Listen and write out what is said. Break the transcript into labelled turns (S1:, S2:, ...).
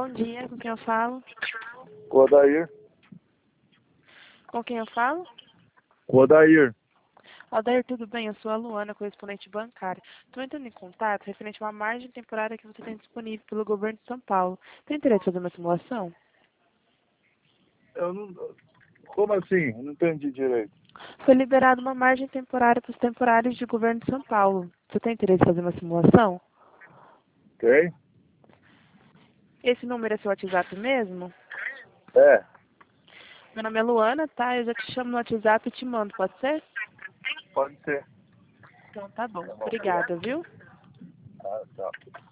S1: Bom dia, com quem eu falo?
S2: Com o Odair.
S1: Com quem eu falo?
S2: Com o Odair.
S1: Odair, tudo bem? Eu sou a Luana, correspondente bancária. Estou entrando em contato referente a uma margem temporária que você tem disponível pelo governo de São Paulo. Tem interesse em fazer uma simulação?
S2: Eu não... Como assim? Eu não entendi direito.
S1: Foi liberada uma margem temporária para os temporários de governo de São Paulo. Você tem interesse em fazer uma simulação?
S2: Ok?
S1: Esse número é seu WhatsApp mesmo?
S2: É.
S1: Meu nome é Luana, tá? Eu já te chamo no WhatsApp e te mando, pode ser?
S2: Pode ser.
S1: Então tá bom.
S2: Tá bom.
S1: Obrigada, viu?
S2: Tá.